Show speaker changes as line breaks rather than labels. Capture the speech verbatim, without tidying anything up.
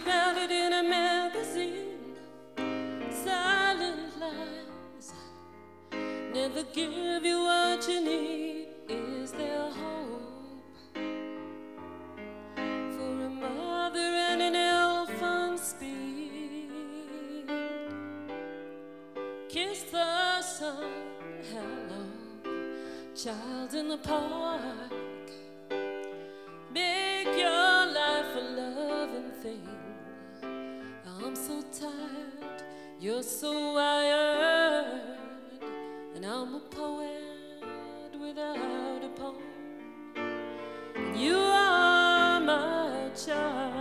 about it in a magazine. Silent lies never give you what you need. Is there hope for a mother and an elephant speed? Kiss the sun, hello, child in the park. Make your life a loving thing. I'm so tired, you're so wired, and I'm a poet without a poem. You are my child.